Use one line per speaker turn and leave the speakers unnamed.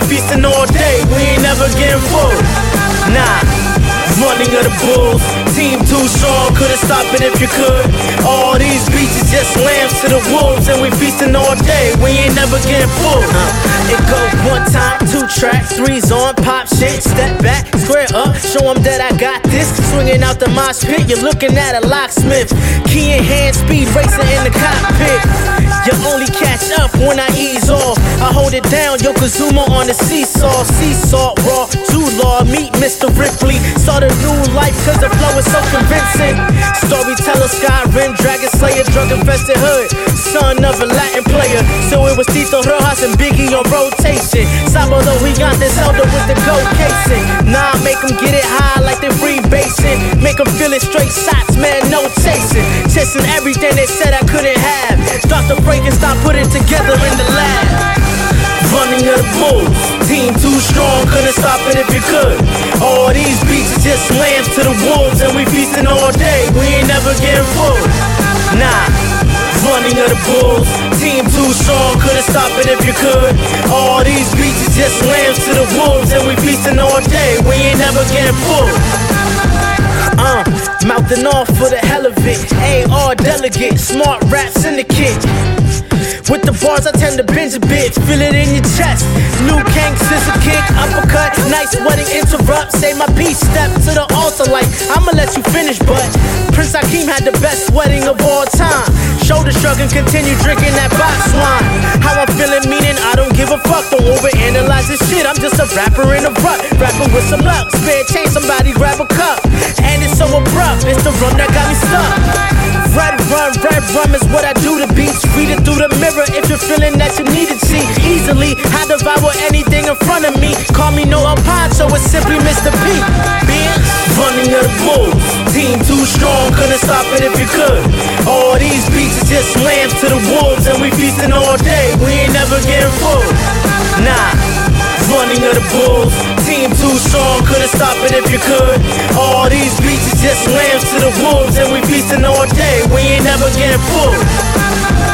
feasting all day, we ain't never getting full. Nah, running of the bulls, team too strong, couldn't stop it if you could. All these beaches just lambs to the wolves, and we feasting all day, we ain't never getting full. It goes 1 time, 2 tracks, 3's on, pop shit, step back, square up, show them that I got this. Swinging out the mosh pit, you're looking at a locksmith. Key in hand, speed racing in the cockpit. You only catch up when I ease off. I hold it down, Yokozuna on the seesaw. Sea salt, raw, Law, meet Mr. Ripley. Start a new life cause the flow is so convincing. Storyteller, Skyrim, Dragon Slayer, drug infested hood. Son of a Latin player, so it was Tito Rojas and Biggie on rotation. Sábado Gigantes Elder with the gold casing. Nah, make them get it high like they free basing. Make them feel it straight shots, man, no chasing. Chasing everything they said I couldn't have. Dr. Frankenstein put it together in the lab. Running of the bulls, team too strong, couldn't stop it if you could. All these beats are just lambs to the wolves, and we feasting all day, we ain't never getting full. Nah, running of the bulls, team too strong, couldn't stop it if you could. All these beats are just lambs to the wolves, and we feasting all day, we ain't never getting full. Mouthing off for the hell of it. AR delegate, smart rap syndicate. With the bars I tend to binge a bit. Feel it in your chest. Liu Kang, scissor kick, uppercut. Nice wedding interrupt. Say my piece, step to the altar like I'ma let you finish, but Prince Hakeem had the best wedding of all time. Shoulder shrug and continue drinking that box wine. How I'm feeling, meaning I don't give a fuck. Don't overanalyze this shit, I'm just a rapper in a rut. Rapper with some luck, spare change, somebody grab a cup. And it's so abrupt, it's the rum that got me stuck. Red rum is what I do to beats. Read it through the mirror if you're feeling that you need it. See, easily, I devour anything in front of me. Call me no Alfonso, it's simply Mr. P. Bitch. Running of the bulls, team too strong, couldn't stop it if you could. All these beats are just lambs to the wolves, and we feasting all day, we ain't never getting full. Nah, running of the bulls, team too strong, couldn't stop it if you could. All these beats are just lambs to the wolves, and we feasting all day, we ain't never getting full.